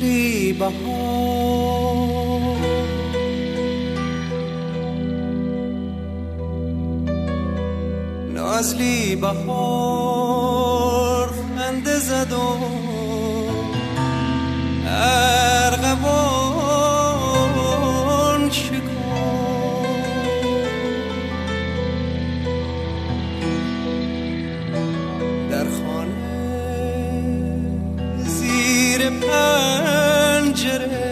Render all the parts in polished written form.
نازلی بهار نازلی بهار خنده زد و ارغوان شکفت در خانه زیر پنجره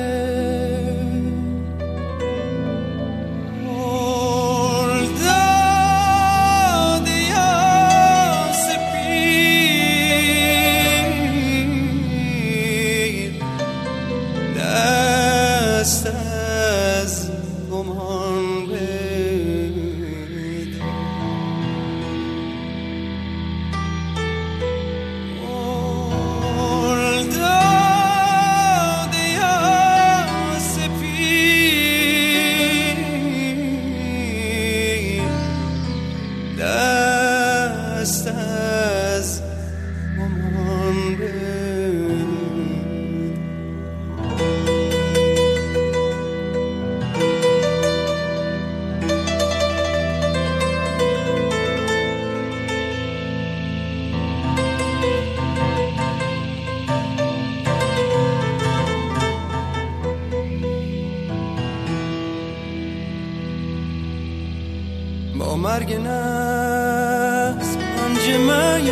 با مرگ نفس پنجه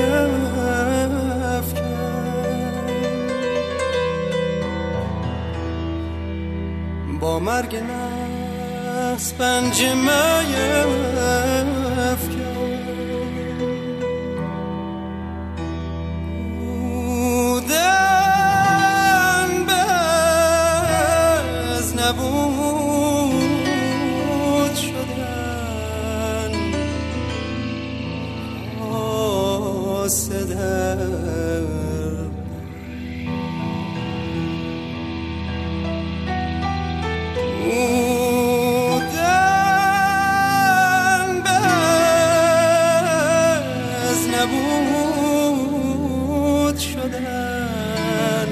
با مرگ نفس پنجه بودن به از نبود شدن آسدر نبود شدن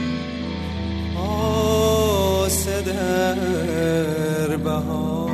آسه در بهار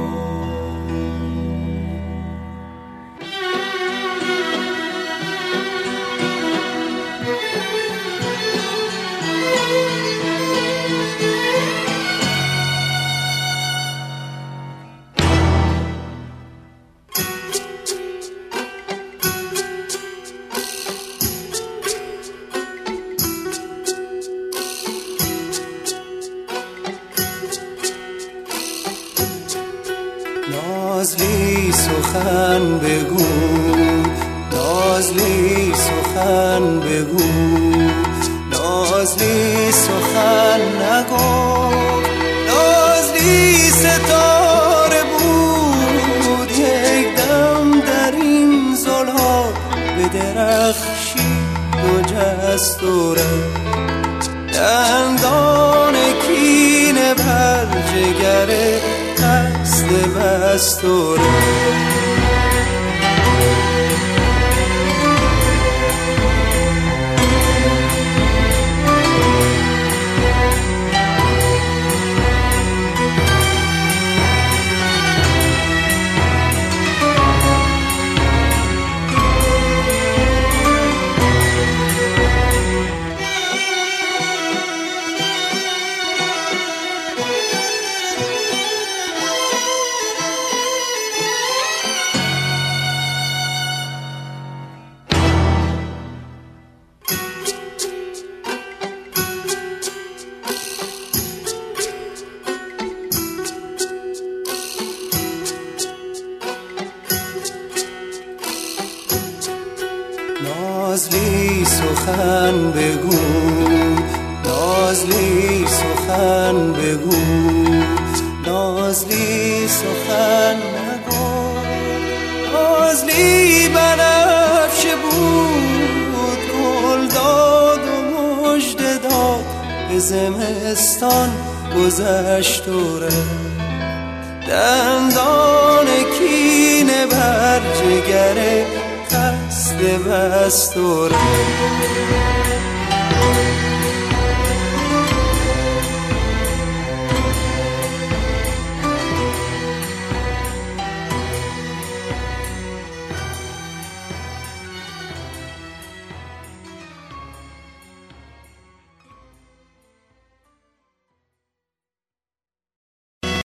نازلی سخن بگو نازلی سخن بگو نازلی سخن نگو نازلی ستاره بود یک دم در این زلها به درخشی و جستوره دندان کینه بر جگره قصد بستوره نازلی سخن بگو نازلی سخن بگو نازلی سخن نگو نازلی بنفشه بود گل داد و مژده داد به زمستان گذشت دوره دندان کینه بر جگره قصد بستوره